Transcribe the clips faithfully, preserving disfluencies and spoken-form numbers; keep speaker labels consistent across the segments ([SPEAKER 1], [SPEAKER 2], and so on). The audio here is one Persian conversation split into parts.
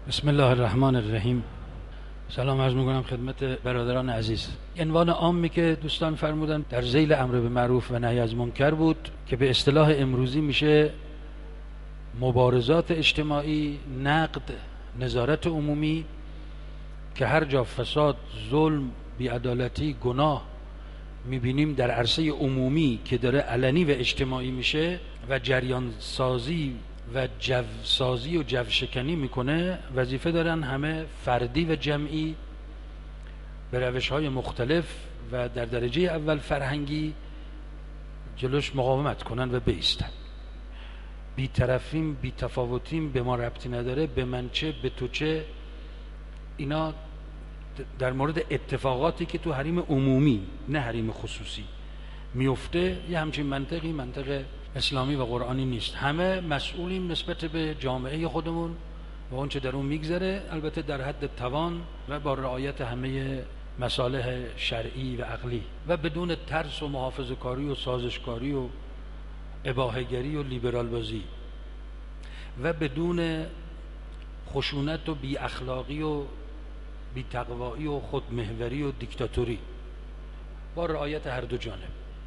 [SPEAKER 1] بسم الله الرحمن الرحیم. سلام عرض میکنم خدمت برادران عزیز. عنوان عامی که دوستان فرمودن در ذیل امر به معروف و نهی از منکر بود که به اصطلاح امروزی میشه مبارزات اجتماعی، نقد، نظارت عمومی، که هر جا فساد، ظلم، بی‌عدالتی، گناه میبینیم در عرصه عمومی که داره علنی و اجتماعی میشه و جریان سازی و جو سازی و جو شکنی میکنه، وظیفه دارن همه فردی و جمعی به روش‌های مختلف و در درجه اول فرهنگی جلوش مقاومت کنن و بایستن. بی طرفیم، بی تفاوتیم، به ما ربطی نداره، به من چه، به تو چه. اینا در مورد اتفاقاتی که تو حریم عمومی نه حریم خصوصی میفته یه همچین منطقی منطق اسلامی و قرآنی نیست. همه مسئولیم نسبت به جامعه خودمون و اون چه در اون میگذره، البته در حد توان و با رعایت همه مصالح شرعی و عقلی و بدون ترس و محافظه‌کاری و سازشکاری و اباحه‌گری و لیبرال بازی و بدون خشونت و بی اخلاقی و بی تقوایی و خودمحوری و دیکتاتوری، با رعایت هر دو جانب.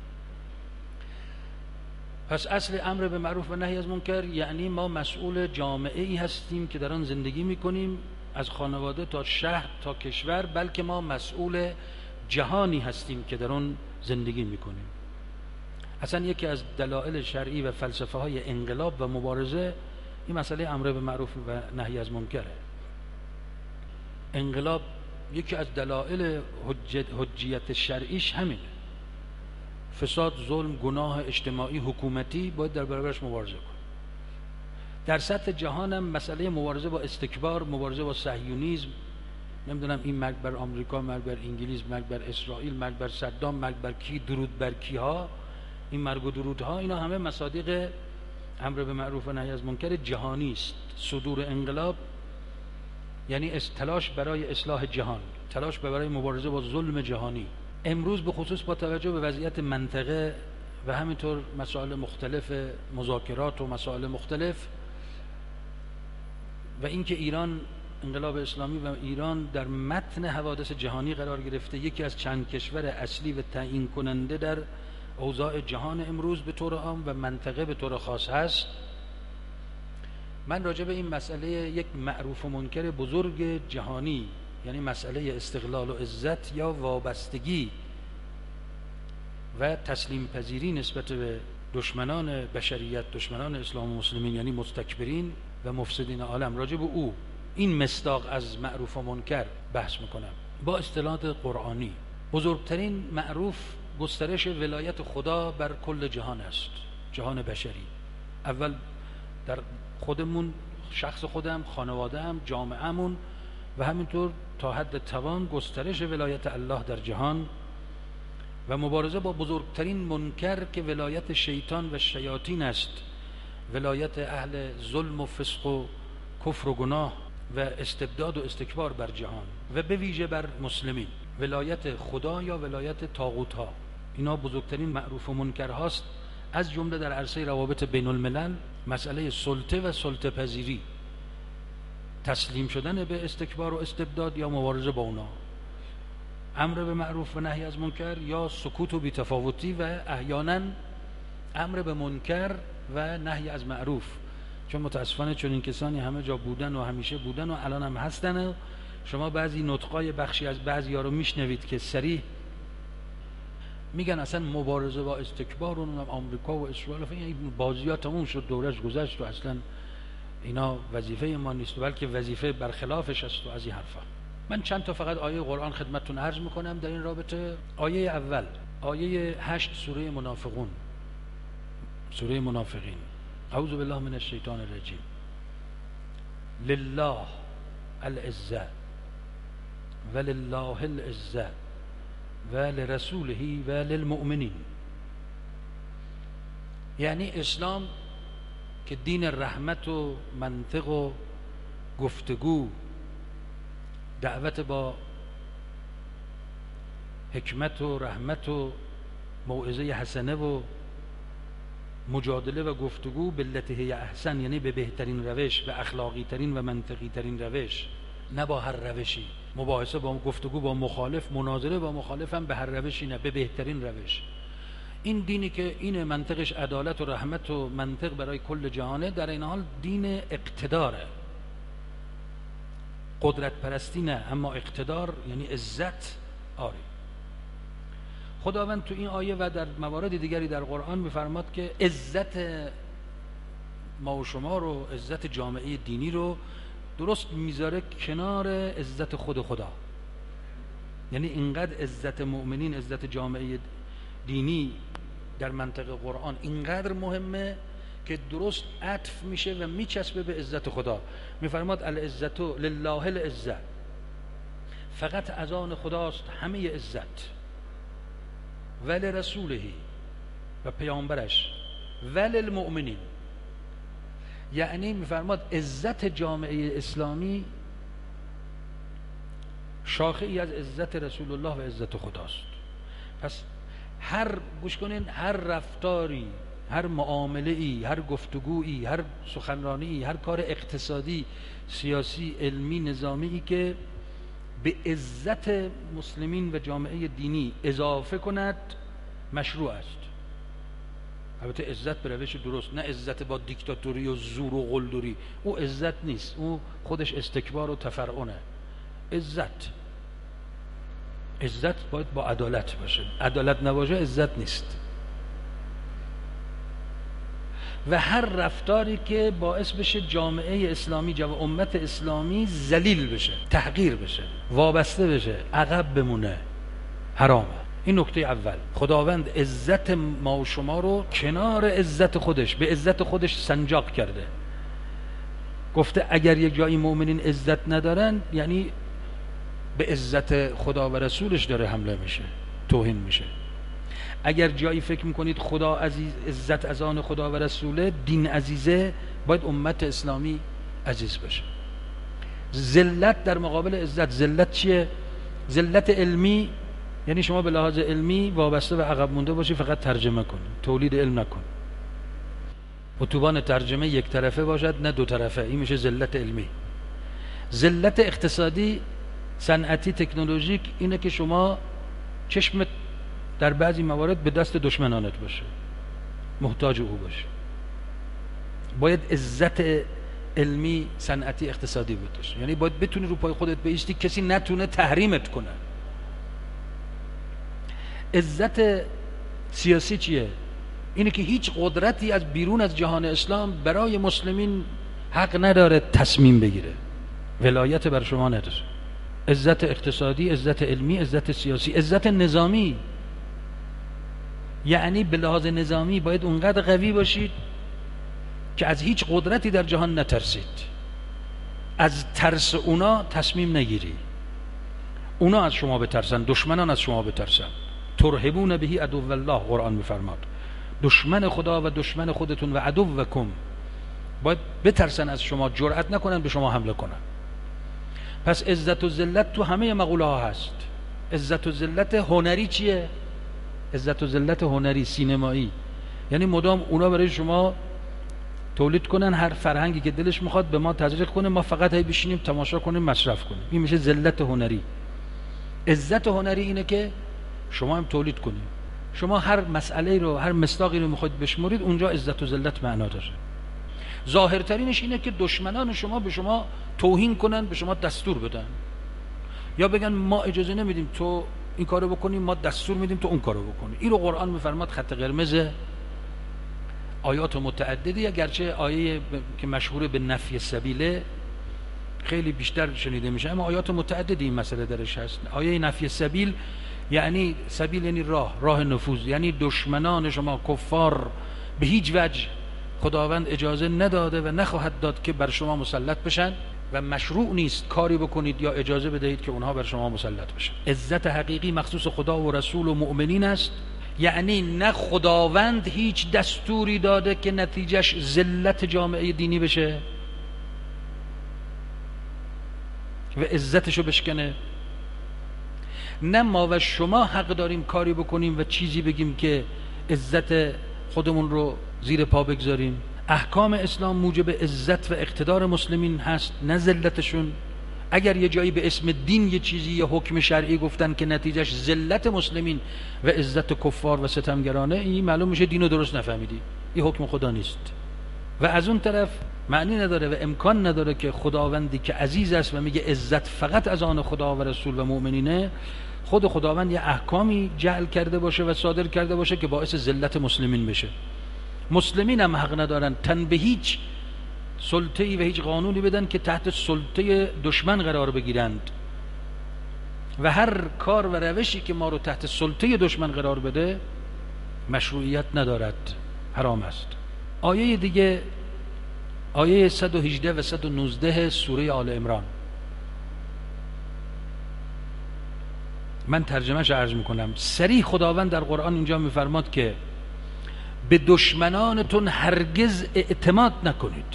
[SPEAKER 1] پس اصل امر به معروف و نهی از منکر یعنی ما مسئول جامعه ای هستیم که در آن زندگی میکنیم، از خانواده تا شهر تا کشور، بلکه ما مسئول جهانی هستیم که در آن زندگی میکنیم. اصلا یکی از دلایل شرعی و فلسفه های انقلاب و مبارزه این مسئله امر به معروف و نهی از منکره. انقلاب یکی از دلایل حجت حجیت شرعیش همینه. فساد، ظلم، گناه اجتماعی، حکومتی باید در برابرش مبارزه کن. در سطح جهان هم مسئله مبارزه با استکبار، مبارزه با صهیونیسم، نمیدونم این مرگ بر آمریکا، مرگ بر انگلیس، مرگ بر اسرائیل، مرگ بر صدام، مرگ بر کی، درود بر کی ها، این مرگ و درودها، اینا همه مصادیق امر به معروف و نهی از منکر جهانی است. صدور انقلاب یعنی تلاش برای اصلاح جهان، تلاش برای مبارزه با ظلم جهانی. امروز به خصوص با توجه به وضعیت منطقه و همینطور مسائل مختلف مذاکرات و مسائل مختلف و اینکه ایران، انقلاب اسلامی و ایران در متن حوادث جهانی قرار گرفته، یکی از چند کشور اصلی و تعیین کننده در اوضاع جهان امروز به طور عام و منطقه به طور خاص هست، من راجع به این مسئله یک معروف و منکر بزرگ جهانی، یعنی مسئله استقلال و عزت یا وابستگی و تسلیم پذیری نسبت به دشمنان بشریت، دشمنان اسلام و مسلمین، یعنی مستکبرین و مفسدین عالم، راجع به او، این مصداق از معروف و منکر بحث میکنم با اصطلاحات قرآنی. بزرگترین معروف گسترش ولایت خدا بر کل جهان است، جهان بشری. اول در خودمون، شخص خودم، خانواده‌ام، جامعه‌مون و همینطور تا حد توان گسترش ولایت الله در جهان و مبارزه با بزرگترین منکر که ولایت شیطان و شیاطین است، ولایت اهل ظلم و فسق و کفر و گناه و استبداد و استکبار بر جهان و به ویژه بر مسلمین، ولایت خدا یا ولایت طاغوت ها. اینا بزرگترین معروف و منکر هاست، از جمله در عرصه روابط بین الملل مسئله سلطه و سلطه پذیری، تسلیم شدن به استکبار و استبداد یا مبارزه با اونا، امر به معروف و نهی از منکر یا سکوت و بی‌تفاوتی و احیانا امر به منکر و نهی از معروف، چون متاسفانه چون این کسانی همه جا بودن و همیشه بودن و الان هم هستن. شما بعضی نطقای بخشی از بعضی ها رو میشنوید که صریح میگن اصلا مبارزه با استکبار و آمریکا و اسرائیل، این بازی ها تموم شد، دورش گذشت و اصلا اینا وظیفه ما نیست، بلکه وظیفه برخلافش است و از این حرفا. من چند تا فقط آیه قرآن خدمتتون عرض میکنم در این رابطه. آیه اول، آیه هشت سوره منافقون، سوره منافقین. اعوذ بالله من الشیطان الرجیم. لله العزة ولله العزة ولرسوله وللمؤمنین. یعنی اسلام که دین رحمت و منطق و گفتگو، دعوت با حکمت و رحمت و موعظه حسنه و مجادله و گفتگو به لته احسن، یعنی به بهترین روش، به اخلاقی ترین و منطقی ترین روش، نه با هر روشی. مباحثه با گفتگو با مخالف، مناظره با مخالف هم به هر روشی نه، به بهترین روش. این دینی که این منطقش عدالت و رحمت و منطق برای کل جهانه، در این حال دین اقتداره. قدرت پرستی نه، اما اقتدار یعنی عزت آری. خداوند تو این آیه و در موارد دیگری در قرآن می‌فرماد که عزت ما و شما رو، عزت جامعه دینی رو درست میذاره کنار عزت خود خدا. یعنی اینقدر عزت مؤمنین، عزت جامعه دینی در منطق قرآن اینقدر مهمه که درست عطف میشه و میچسبه به عزت خدا. میفرماد العزت لله العزت، فقط از آن خداست همه عزت، ولی رسولهی و پیامبرش، ولی المؤمنین. یعنی میفرماد عزت جامعه اسلامی شاخه ای از عزت رسول الله و عزت خداست. پس هر گوش کنین، هر رفتاری، هر معامله ای، هر گفتگویی، هر سخنرانی، هر کار اقتصادی، سیاسی، علمی، نظامی که به عزت مسلمین و جامعه دینی اضافه کند مشروع است. البته عزت به روش درست، نه عزت با دیکتاتوری و زور و قلدری. او عزت نیست، او خودش استکبار و تفرعنه. عزت عزت باید با عدالت باشه، عدالت نباشه عزت نیست. و هر رفتاری که باعث بشه جامعه اسلامی، جامعه امت اسلامی ذلیل بشه، تحقیر بشه، وابسته بشه، عقب بمونه، حرامه. این نکته اول. خداوند عزت ما و شما رو کنار عزت خودش، به عزت خودش سنجاق کرده. گفته اگر یک جایی مؤمنین عزت ندارن، یعنی به عزت خدا و رسولش داره حمله میشه، توهین میشه. اگر جایی فکر میکنید خدا عزیز، عزت از آن خدا و رسوله، دین عزیزه، باید امت اسلامی عزیز باشه. ذلت در مقابل عزت. ذلت چیه؟ ذلت علمی یعنی شما به لحاظ علمی وابسته و عقب مونده باشی، فقط ترجمه کنی، تولید علم نکن. اتوبان ترجمه یک طرفه باشد نه دو طرفه، این میشه ذلت علمی. ذلت اقتصادی، صنعتی، تکنولوژیک اینه که شما چشمت در بعضی موارد به دست دشمنانت باشه، محتاج او باشه. باید عزت علمی، صنعتی، اقتصادی بود باشه. یعنی باید بتونی رو پای خودت بایستی، کسی نتونه تحریمت کنه. عزت سیاسی چیه؟ اینه که هیچ قدرتی از بیرون از جهان اسلام برای مسلمین حق نداره تصمیم بگیره، ولایت بر شما نداره. عزت اقتصادی، عزت علمی، عزت سیاسی. عزت نظامی یعنی به لحاظ نظامی باید اونقدر قوی باشید که از هیچ قدرتی در جهان نترسید، از ترس اونا تصمیم نگیری، اونا از شما بترسن، دشمنان از شما بترسن. ترهبون بهی عدو الله، قرآن میفرماد دشمن خدا و دشمن خودتون و عدوکم باید بترسن از شما، جرأت نکنن به شما حمله کنن. پس عزت و ذلت تو همه مقوله ها هست. عزت و ذلت هنری چیه؟ عزت و ذلت هنری، سینمایی، یعنی مدام اونا برای شما تولید کنن هر فرهنگی که دلش میخواد به ما تزریق کنه، ما فقط هی بشینیم تماشا کنیم، مصرف کنیم. این میشه ذلت هنری. عزت هنری اینه که شما هم تولید کنید. شما هر مسئله رو، هر مصداقی رو میخواید بشمرید، اونجا عزت و ذلت معنا داره. ظاهرترینش اینه که دشمنان شما به شما توهین کنن، به شما دستور بدن، یا بگن ما اجازه نمیدیم تو این کارو بکنی، ما دستور میدیم تو اون کارو بکنی. این رو قرآن میفرماد خط قرمز آیات متعددی، اگرچه آیه که مشهور به نفی سبیله خیلی بیشتر شنیده میشه، اما آیات متعددی این مسئله درش هست. آیه نفی سبیل یعنی سبیل یعنی راه، راه نفوذ، یعنی دشمنان شما کفار به هیچ وجه خداوند اجازه نداده و نخواهد داد که بر شما مسلط بشن و مشروع نیست کاری بکنید یا اجازه بدهید که اونها بر شما مسلط بشن. عزت حقیقی مخصوص خدا و رسول و مؤمنین است. یعنی نه خداوند هیچ دستوری داده که نتیجهش ذلت جامعه دینی بشه و عزتشو بشکنه، نه ما و شما حق داریم کاری بکنیم و چیزی بگیم که عزت خودمون رو زیر پا بگذاریم. احکام اسلام موجب عزت و اقتدار مسلمین هست، نه ذلتشون. اگر یه جایی به اسم دین یه چیزی، یه حکم شرعی گفتن که نتیجهش ذلت مسلمین و عزت کفار و ستمگرانه، این معلوم میشه دینو درست نفهمیدی، این حکم خدا نیست. و از اون طرف معنی نداره و امکان نداره که خداوندی که عزیز است و میگه عزت فقط از آن خدا و رسول و مؤمنینه، خود خداوند یه احکامی جعل کرده باشه و صادر کرده باشه که باعث ذلت مسلمین بشه. مسلمین هم حق ندارن تن به هیچ سلطه‌ای و هیچ قانونی بدن که تحت سلطه دشمن قرار بگیرند، و هر کار و روشی که ما رو تحت سلطه دشمن قرار بده مشروعیت ندارد، حرام است. آیه دیگه، آیه صد و هجده و صد و نوزده سوره آل عمران، من ترجمهش عرض میکنم. صریح خداوند در قرآن اینجا میفرماد که به دشمنانتون هرگز اعتماد نکنید،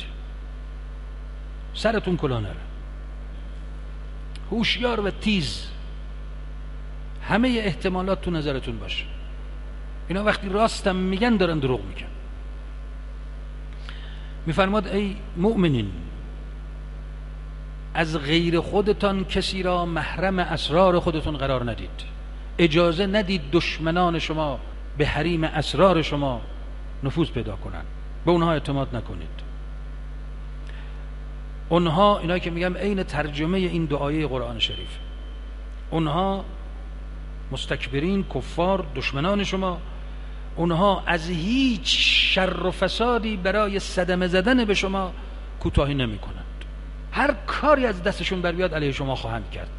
[SPEAKER 1] سرتون کلاه نره، هوشیار و تیز، همه احتمالات تو نظرتون باشه. اینا وقتی راستم میگن دارن دروغ میگن. میفرماد ای مؤمنین، از غیر خودتان کسی را محرم اسرار خودتون قرار ندید، اجازه ندید دشمنان شما به حریم اسرار شما نفوذ پیدا کنن، به اونها اعتماد نکنید. اونها، اینا که میگم عین ترجمه این دعای قرآن شریف، اونها مستکبرین، کفار، دشمنان شما، اونها از هیچ شر و فسادی برای صدمه زدن به شما کوتاهی نمی کنند. هر کاری از دستشون بر بیاد علیه شما خواهند کرد.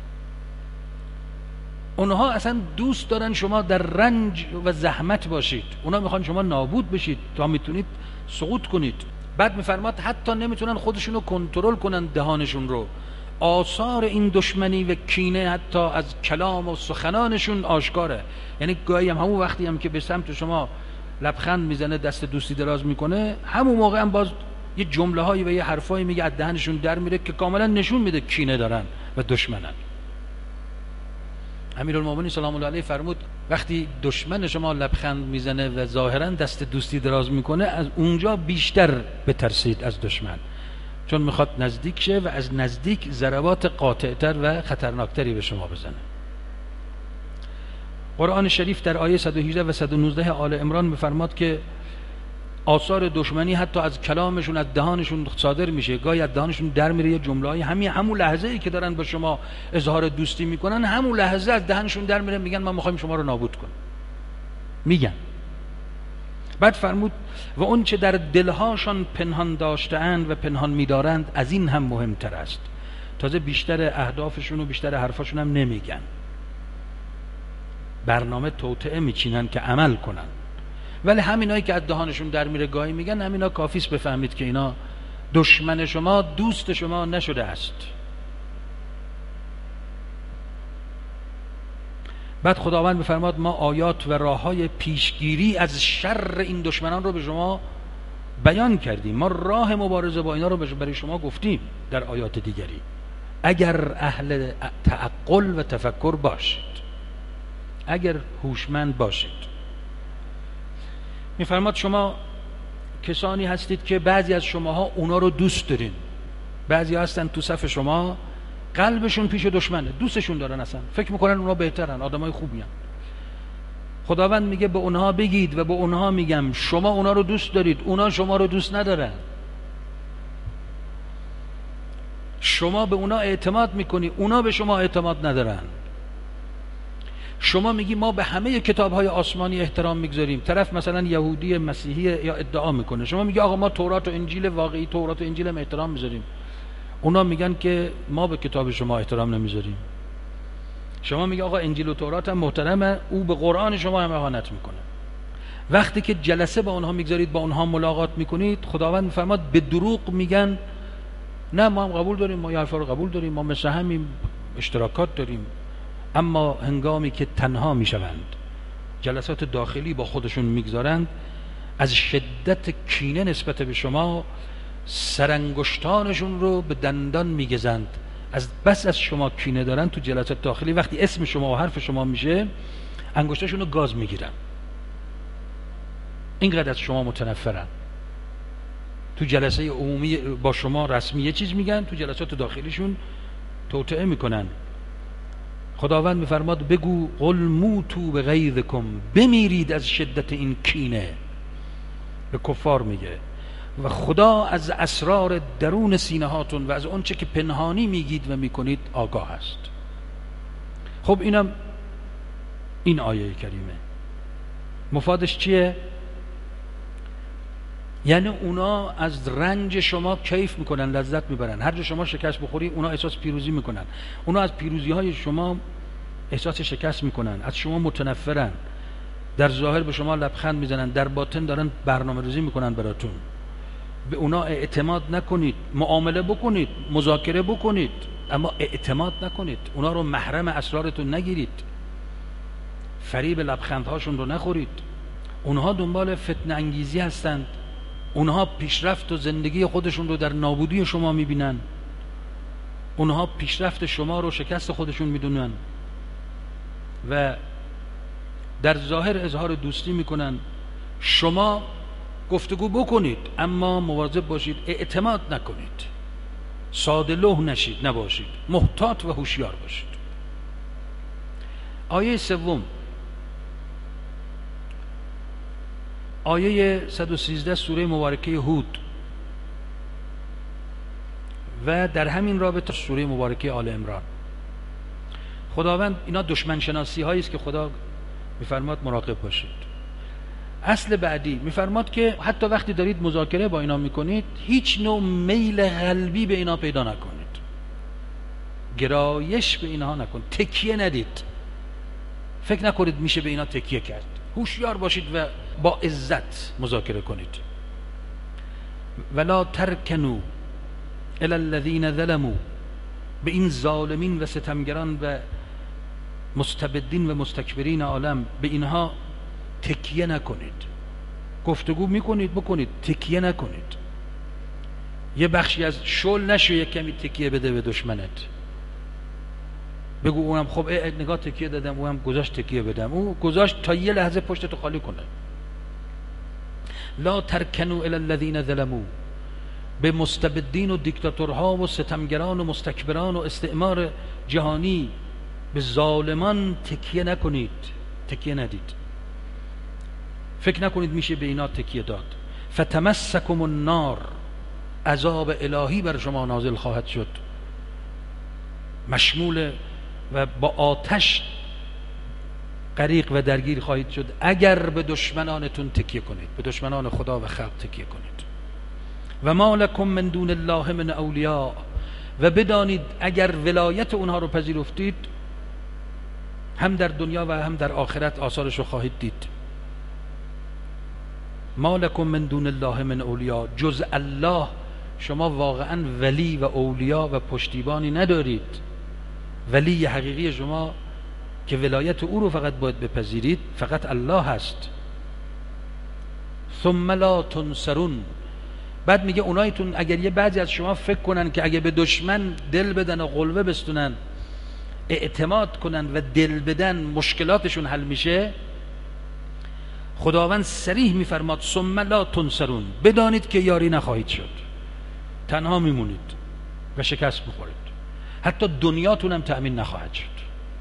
[SPEAKER 1] اونها اصلا دوست دارن شما در رنج و زحمت باشید، اونها میخوان شما نابود بشید تا میتونید سقوط کنید. بعد میفرماد حتی نمیتونن خودشونو کنترل کنن، دهانشون رو. آثار این دشمنی و کینه حتی از کلام و سخنانشون آشکاره. یعنی گاهی هم همون وقتی هم که به سمت شما لبخند میزنه، دست دوستی دراز میکنه، همون موقع هم باز یه جمله هایی و یه حرفایی میگه، از دهنشون در میره که کاملا نشون میده کینه دارن و دشمنن. امیرالمومنین سلام الله علیه فرمود وقتی دشمن شما لبخند میزنه و ظاهرا دست دوستی دراز میکنه، از اونجا بیشتر بترسید از دشمن، چون میخواد نزدیک شه و از نزدیک ضربات قاطعتر و خطرناکتری به شما بزنه. قرآن شریف در آیه صد و هجده و صد و نوزده آل عمران میفرماد که آثار دشمنی حتی از کلامشون، از دهانشون صادر میشه. گاهی از دهانشون در میره یه جمله‌ای، همین همون لحظه ای که دارن با شما اظهار دوستی میکنن، همون لحظه از دهنشون در میره میگن ما میخوایم شما رو نابود کنیم، میگن. بعد فرمود و اون چه در دلهاشان پنهان داشته‌اند و پنهان می‌دارند از این هم مهمتر است. تازه بیشتر اهدافشون و بیشتر حرفاشون هم نمیگن، برنامه توطئه میچینن که عمل کنن. ولی همینایی که از دهانشون در میره گاهی میگن، همینا کافیست بفهمید که اینا دشمن شما دوست شما نشده است. بعد خداوند بفرماد ما آیات و راههای پیشگیری از شر این دشمنان رو به شما بیان کردیم، ما راه مبارزه با اینا رو برای شما گفتیم در آیات دیگری، اگر اهل تعقل و تفکر باشید، اگر هوشمند باشید. میفرماد شما کسانی هستید که بعضی از شماها اونا رو دوست دارین، بعضی هستن تو صف شما قلبشون پیش دشمنه، دوستشون دارن، اصلا فکر میکنن اونا بهترن، آدمای خوبی هن. خداوند میگه به اونها بگید و به اونها میگم شما اونا رو دوست دارید، اونا شما رو دوست ندارن. شما به اونا اعتماد میکنی، اونا به شما اعتماد ندارن. شما میگی ما به همه کتاب‌های آسمانی احترام میگذاریم، طرف مثلا یهودی مسیحی یا ادعا میکنه، شما میگی آقا ما تورات و انجیل واقعی، تورات و انجیل هم احترام میذاریم، اونا میگن که ما به کتاب شما احترام نمیذاریم. شما میگی آقا انجیل و تورات هم محترمه، او به قرآن شما هم اهانت میکنه. وقتی که جلسه با اونها میگذارید، با اونها ملاقات میکنید، خداوند میفرماد به دروغ میگن نه ما هم قبول داریم، ما حرفا رو قبول داریم، ما مثل همین اشتراکات داریم. اما هنگامی که تنها میشوند، جلسات داخلی با خودشون میگذارند، از شدت کینه نسبت به شما سرانگشتانشون رو به دندان میگزند. از بس از شما کینه دارن تو جلسات داخلی، وقتی اسم شما و حرف شما میشه انگشتاشون رو گاز میگیرن. اینقدر از شما متنفرن. تو جلسه عمومی با شما رسمی یه چیز میگن، تو جلسات داخلیشون توطئه میکنن. خداوند میفرماد بگو قل موتوا بغیظکم، بمیرید از شدت این کینه. به کفار میگه و خدا از اسرار درون سینه هاتون و از اون چه که پنهانی میگید و میکنید آگاه است. خب اینم این آیه کریمه مفادش چیه؟ یعنی اونا از رنج شما کیف میکنن، لذت میبرن. هر جا شما شکست بخوری اونا احساس پیروزی میکنن. اونا از پیروزی های شما احساس شکست میکنن، از شما متنفرن. در ظاهر به شما لبخند میزنن، در باطن دارن برنامه ریزی میکنن براتون. به اونا اعتماد نکنید. معامله بکنید، مذاکره بکنید، اما اعتماد نکنید. اونا رو محرم اسرارتون نگیرید. فریب لبخندهاشون رو نخورید. اونها دنبال فتنه انگیزی هستند. اونها پیشرفت و زندگی خودشون رو در نابودی شما میبینن. اونها پیشرفت شما رو شکست خودشون میدونن و در ظاهر اظهار دوستی میکنن. شما گفتگو بکنید اما مواظب باشید، اعتماد نکنید، ساده لوح نشید، نباشید، محتاط و هوشیار باشید. آیه سوم، آیه صد و سیزده سوره مبارکه هود و در همین رابطه سوره مبارکه آل عمران. خداوند اینا دشمن شناسی هایی است که خدا میفرماد مراقب باشید. اصل بعدی میفرماد که حتی وقتی دارید مذاکره با اینا میکنید هیچ نوع میل قلبی به اینا پیدا نکنید، گرایش به اینها نکنید، تکیه ندید، فکر نکنید میشه به اینا تکیه کرد. هوشیار باشید و با عزت مذاکره کنید. ولا ترکنوا الی الذین ظلموا، به این ظالمین و ستمگران و مستبدین و مستکبرین عالم به اینها تکیه نکنید. گفتگو میکنید بکنید، تکیه نکنید. یه بخشی از شل نشو یک کمی تکیه بده به دشمنت، بگو اونم خب نگاه تکیه دادم، اونم گذاشت تکیه بدم، اون گذاشت تا یه لحظه پشتتو خالی کنه. لا ترکنوا الی الذین ظلموا، به مستبدین و دیکتاتورها و ستمگران و مستکبران و استعمار جهانی، به ظالمان تکیه نکنید، تکیه ندید، فکر نکنید میشه به اینا تکیه داد. فتمسکم النار، عذاب الهی بر شما نازل خواهد شد، مشمول و با آتش غریق و درگیر خواهید شد اگر به دشمنانتون تکیه کنید، به دشمنان خدا و خلق تکیه کنید. و ما لکم من دون الله من اولیاء، و بدانید اگر ولایت اونها رو پذیرفتید هم در دنیا و هم در آخرت آثارش رو خواهید دید. ما لکم من دون الله من اولیاء، جز الله شما واقعا ولی و اولیا و پشتیبانی ندارید. ولی حقیقی شما که ولایت او رو فقط باید بپذیرید فقط الله هست. ثم لا تنصرون، بعد میگه اونایتون اگر یه بعضی از شما فکر کنن که اگه به دشمن دل بدن و قلبه بستونن، اعتماد کنن و دل بدن مشکلاتشون حل میشه، خداوند صریح میفرماد ثم لا تنصرون، بدانید که یاری نخواهید شد، تنها میمونید و شکست میخورید، حتی دنیاتون هم تأمین نخواهد شد.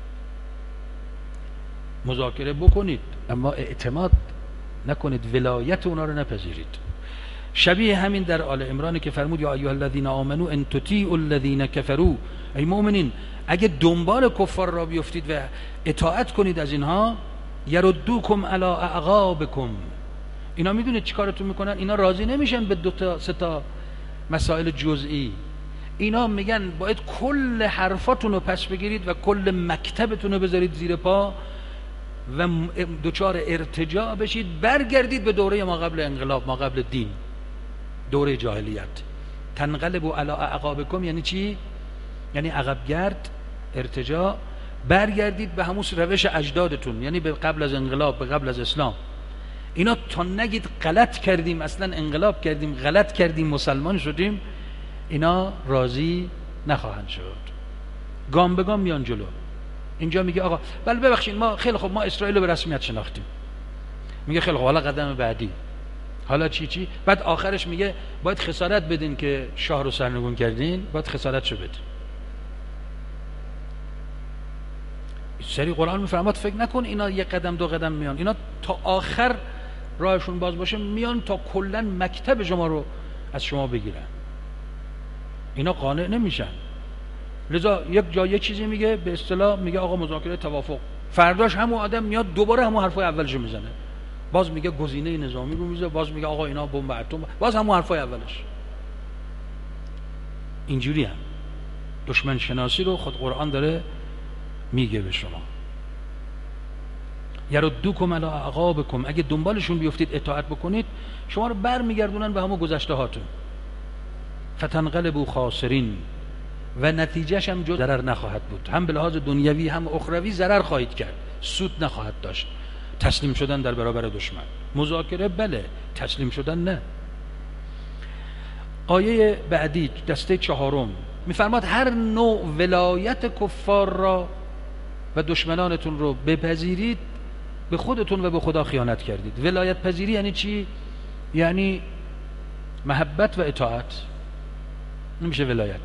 [SPEAKER 1] مذاکره بکنید اما اعتماد نکنید، ولایت اونا رو نپذیرید. شبیه همین در آل عمران که فرمود یا ایها الذین آمنوا ان تطیعوا الذین کفروا، ای مؤمنین اگه دنبال کفار را بیفتید و اطاعت کنید از اینها، یردوکم علی اعقابکم، اینا میدونید چیکارتون میکنن؟ اینا راضی نمیشن به دو تا سه تا مسائل جزئی، اینا میگن باید کل حرفاتون رو پس بگیرید و کل مکتبتون رو بذارید زیر پا و دوچار ارتجاع بشید، برگردید به دوره ما قبل انقلاب، ما قبل دین، دوره جاهلیت. تنقلبوا علی اعقابکم یعنی چی؟ یعنی عقبگرد، ارتجاع، برگردید به همون روش اجدادتون، یعنی به قبل از انقلاب، به قبل از اسلام. اینا تا نگید غلط کردیم، اصلا انقلاب کردیم، غلط کردیم، مسلمان شدیم، اینا راضی نخواهند شد. گام به گام میان جلو. اینجا میگه آقا بله ببخشید ما خیلی خوب ما اسرائیل رو به رسمیت شناختیم، میگه خیلی خوب حالا قدم بعدی حالا چی چی؟ بعد آخرش میگه باید خسارت بدین که شاه رو سرنگون کردین، باید خسارت شو بدین. سری قرآن میفرماد فکر نکن اینا یک قدم دو قدم میان، اینا تا آخر راهشون باز باشه میان تا کلا مکتب شما رو از شما بگیرن. اینا قانع نمیشن. لذا یک جا یک چیزی میگه به اصطلاح میگه آقا مذاکره توافق، فرداش همون آدم میاد دوباره همون حرفای اولشو میزنه، باز میگه گزینه نظامی رو میذاره، باز میگه آقا اینا بمب اتم، باز همون حرفای اولش. اینجوری هم دشمن شناسی رو خود قرآن داره میگه به شما. یردوکم علی اعقابکم، اگه دنبالشون بیفتید اطاعت بکنید شما رو بر میگردونن به همون گذشته هاتون. فتنقلبوا خاسرین، و نتیجهش هم جز ضرر نخواهد بود، هم به لحاظ دنیوی هم اخروی ضرر خواهید کرد، سود نخواهد داشت. تسلیم شدن در برابر دشمن، مذاکره بله، تسلیم شدن نه. آیه بعدی دسته چهارم میفرماد هر نوع ولایت کفار را و دشمنانتون رو بپذیرید، به خودتون و به خدا خیانت کردید. ولایت پذیری یعنی چی؟ یعنی محبت و اطاعت، نمیشه ولایت.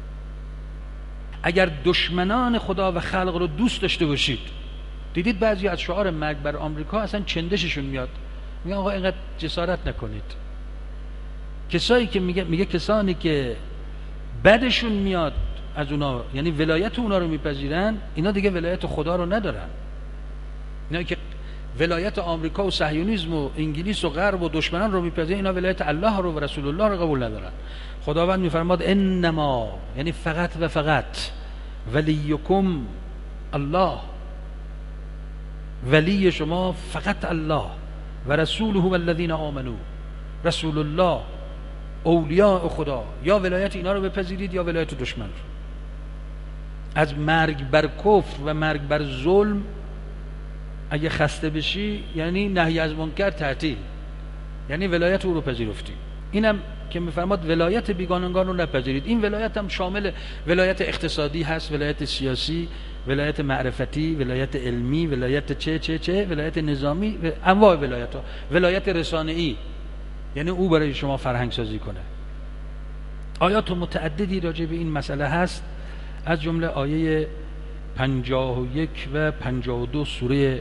[SPEAKER 1] اگر دشمنان خدا و خلق رو دوست داشته باشید، دیدید بعضی از شعار مرگ بر آمریکا اصلا چندششون میاد، میگن آقا اینقدر جسارت نکنید. کسایی که میگه میگه کسانی که بدشون میاد از اونا، یعنی ولایت اونا رو میپذیرن، اینا دیگه ولایت خدا رو ندارن. اینا که ولایت آمریکا و صهیونیسم و انگلیس و غرب و دشمنان رو میپذیرن، اینا ولایت الله رو و رسول الله رو قبول ندارن. خداوند میفرماد انما، یعنی فقط و فقط، ولیکم الله، ولی شما فقط الله و رسوله و الذین آمنو، رسول الله، اولیاء خدا. یا ولایت اینا رو بپذیرید یا ولایت دشمن رو. از مرگ بر کفر و مرگ بر ظلم اگه خسته بشی یعنی نهی از منکر تعطیل، یعنی ولایت او رو پذیرفتی. اینم که میفرماد ولایت بیگانگان رو نپذیرید. این ولایت هم شامل ولایت اقتصادی هست، ولایت سیاسی، ولایت معرفتی، ولایت علمی، ولایت چه چه چه ولایت نظامی، انواع ولایت ها. ولایت رسانه‌ای یعنی او برای شما فرهنگ سازی کنه. آیات متعددی راجع به این مسئله هست، از جمله آیه پنجاه و یک و پنجاه و دو سوره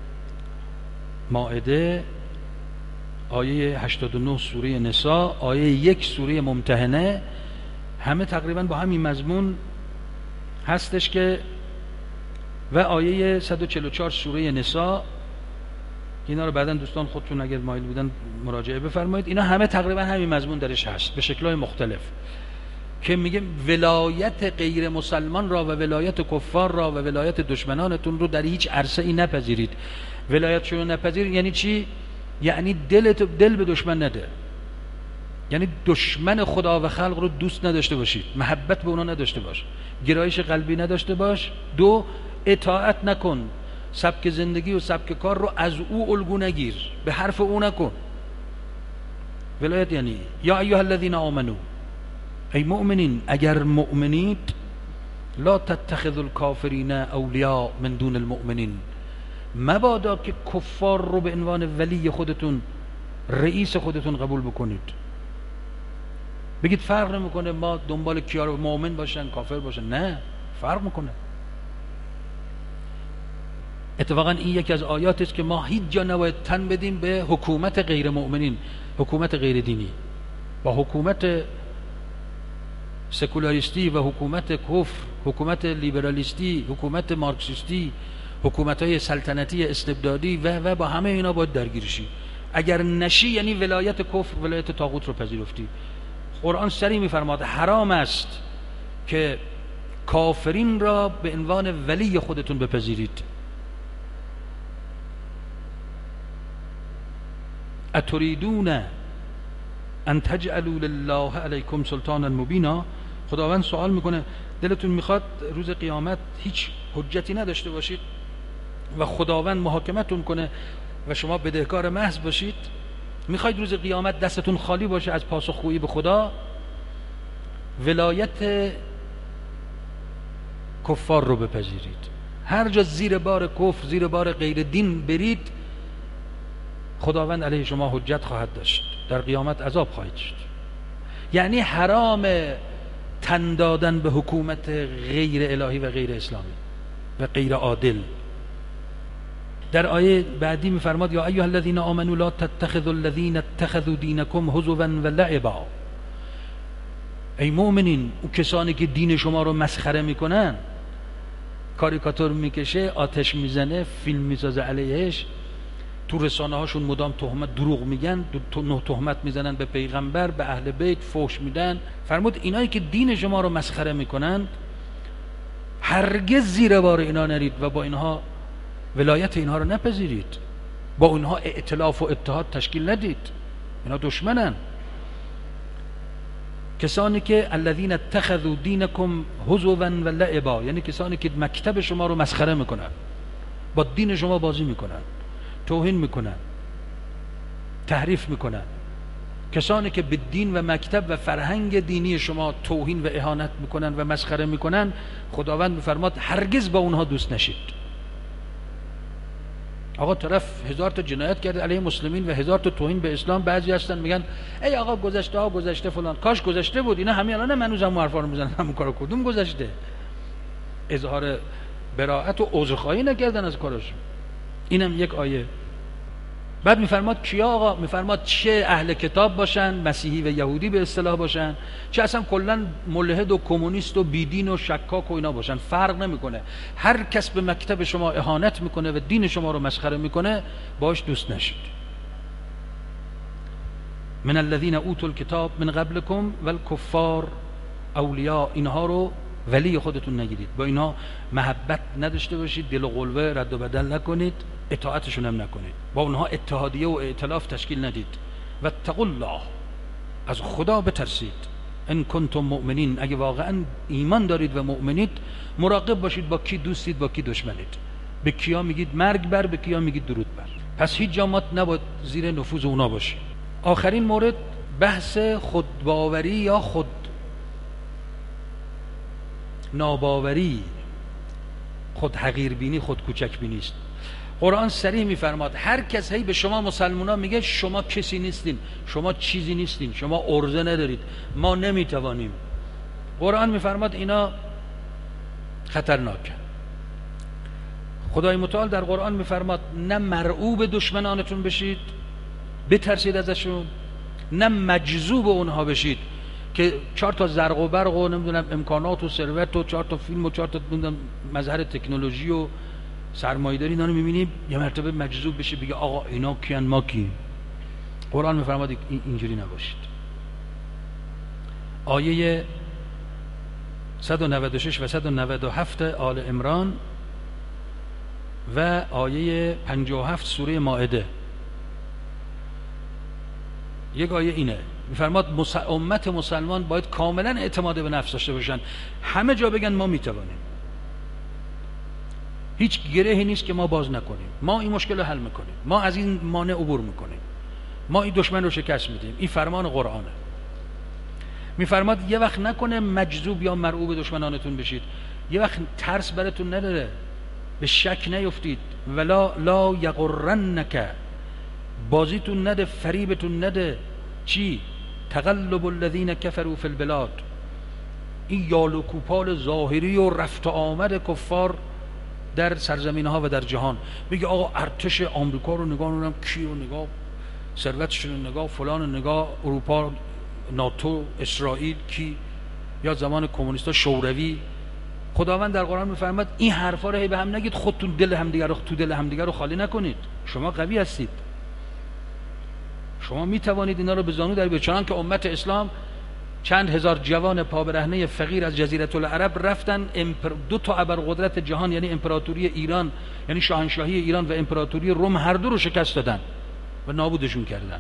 [SPEAKER 1] مائده، آیه هشتاد و نه سوره نساء، آیه یک سوره ممتحنه، همه تقریبا با همین مضمون هستش که و آیه صد و چهل و چهار سوره نساء. اینا رو بعداً دوستان خودتون اگر مایل بودن مراجعه بفرمایید. اینا همه تقریبا همین مضمون درش هست به شکل‌های مختلف که میگه ولایت غیر مسلمان را و ولایت کفار را و ولایت دشمنانتون رو در هیچ عرصه ای نپذیرید. ولایتشون رو نپذیرید یعنی چی؟ یعنی دلت دل به دشمن نده، یعنی دشمن خدا و خلق رو دوست نداشته باشید، محبت به اونا نداشته باش، گرایش قلبی نداشته باش. دو، اطاعت نکن، سبک زندگی و سبک کار رو از او الگو نگیر، به حرف او نکن. ولایت یعنی یا ایها الذین آمنو، ای مؤمنین اگر مؤمنید، لا تتخذوا الکافرین اولیاء من دون المؤمنین، مبادا که کفار رو به عنوان ولی خودتون، رئیس خودتون قبول بکنید. بگید فرق نمیکنه ما دنبال کیا رو، مؤمن باشن کافر باشن، نه، فرق میکنه. اتفاقا این یکی از آیاتی است که ما هیچ جا نباید تن بدیم به حکومت غیر مؤمنین، حکومت غیر دینی. با حکومت سکولاریستی و حکومت کفر، حکومت لیبرالیستی، حکومت مارکسیستی، حکومت‌های سلطنتی استبدادی و و با همه اینا باید درگیر شی. اگر نشی یعنی ولایت کفر، ولایت طاغوت رو پذیرفتی. قرآن صریح می‌فرماد حرام است که کافرین را به عنوان ولی خودتون بپذیرید. اتریدون ان تجعلوا لله علیکم سلطانا مبینا. خداوند سوال میکنه دلتون میخواد روز قیامت هیچ حجتی نداشته باشید و خداوند محاکمتون کنه و شما بدهکار محض باشید؟ میخواید روز قیامت دستتون خالی باشه از پاسخگویی به خدا؟ ولایت کفار رو بپذیرید. هر جا زیر بار کفر، زیر بار غیر دین برید، خداوند علیه شما حجت خواهد داشت، در قیامت عذاب خواهید شد. یعنی حرام تن دادن به حکومت غیر الهی و غیر اسلامی و غیر عادل. در آیه بعدی میفرماد یا ایها الذین آمنوا لا تتخذوا الذین اتخذوا دینکم هزوا و لعبا. ای مؤمنین، اون کسانی که دین شما رو مسخره میکنن، کاریکاتور میکشه، آتش میزنه، فیلم میسازه علیهش، تو رسانه هاشون مدام تهمت دروغ میگن، نه تهمت میزنن به پیغمبر، به اهل بیت فحش میدن. فرمود اینایی که دین شما رو مسخره میکنن هرگز زیر بار اینا نرید و با اینها ولایت اینها رو نپذیرید، با اینها ائتلاف و اتحاد تشکیل ندید، اینا دشمنن. کسانی که الذین اتخذوا دینکم هزوا و لعبا، یعنی کسانی که مکتب شما رو مسخره میکنن، با دین شما بازی میکنن، توهین میکنن، تحریف میکنن. کسانی که به دین و مکتب و فرهنگ دینی شما توهین و اهانت میکنن و مسخره میکنن، خداوند میفرماد هرگز با اونها دوست نشید. آقا طرف هزار تا جنایت کرده علیه مسلمین و هزار تا توهین به اسلام، بعضی هستن میگن ای آقا گذشته ها گذشته فلان، کاش گذشته بود، اینا همین الان منوز هم حرفا رو میزنن، همون کارو کدوم گذشته؟ اظهار براءت و عذرخواهی نکردن از کارشون. اینم یک آیه. بعد میفرماد کیا آقا؟ میفرماد چه اهل کتاب باشن، مسیحی و یهودی به اصطلاح باشن، چه اصلا کلا ملحد و کمونیست و بیدین و شکاک و اینا باشن، فرق نمیکنه. هر کس به مکتب شما اهانت میکنه و دین شما رو مسخره میکنه، باش دوست نشید. من الذین اوتوا الکتاب من قبلکم والکفار اولیاء، اینها رو ولی خودتون نگیرید، با اینا محبت نداشته باشید، دل و قلبه رد و بدل نکنید، اطاعتشون هم نکنید، با اونها اتحادیه و ائتلاف تشکیل ندید. و اتقوا الله، از خدا بترسید. ان کنتم مؤمنین، اگه واقعا ایمان دارید و مؤمنید، مراقب باشید با کی دوستید با کی دشمنید، به کیا میگید مرگ بر، به کیا میگید درود بر. پس هیچ جامات نباید زیر نفوذ اونا باشید. آخرین مورد بحث خودباوری یا خود ناباوری، خود حقیر بینی، خود کوچک بینی است. قرآن صریح میفرماد هر کس هی به شما مسلمانان میگه شما کسی نیستین، شما چیزی نیستین، شما ارزه ندارید، ما نمیتوانیم. قرآن میفرماد اینا خطرناکه. خدای متعال در قرآن میفرماد نه مرعوب دشمنانتون بشید، بترسید ازشون، نه مجذوب اونها بشید که چهار تا زرق و برق و نمیدونم امکانات و ثروت و چهار تا فیلم و چهار تا نمیدونم مظهر تکنولوژی و سرمایه‌داری اینا رو می‌بینیم، یه مرتبه مجذوب بشه بگه آقا اینا کیان ما کی. قرآن می‌فرماد اینجوری نباشید. آیه صد و نود و شش و صد و نود و هفت آل عمران و آیه پنجاه و هفت سوره مائده، یک آیه اینه، می‌فرماد مسا... امت مسلمان باید کاملا اعتماد به نفس داشته باشن، همه جا بگن ما میتوانیم، هیچ گرهی نیست که ما باز نکنیم، ما این مشکل رو حل میکنیم، ما از این مانع عبور میکنیم، ما این دشمن رو شکست میدیم. این فرمان قرآنه. میفرماد یه وقت نکنه مجذوب یا مرعوب دشمنانتون بشید، یه وقت ترس براتون نداره، به شک نیفتید. ولا لا یغرنک، بازیتون نده، فریبتون نده. چی؟ تقلب الذین کفروا فی البلاد، این یال و کوپال ظاهری و رفت و آمد کفار در سرزمین ها و در جهان. میگه آقا ارتش آمریکا رو نگاه، نمیدونم کی رو نگاه، ثروتش رو نگاه، فلان رو نگاه، اروپا، ناتو، اسرائیل کی، یا زمان کمونیستا شوروی. خداوند در قرآن میفرماد این حرفا رو هی به هم نگید، خودتون دل همدیگه رو تو دل همدیگه رو خالی نکنید. شما قوی هستید، شما میتوانید اینا رو به زانو در بیارید. چنانکه امت اسلام چند هزار جوان پابرهنه فقیر از جزیره العرب رفتن دو تا ابرقدرت جهان، یعنی امپراتوری ایران، یعنی شاهنشاهی ایران و امپراتوری روم، هر دو رو شکست دادن و نابودشون کردن.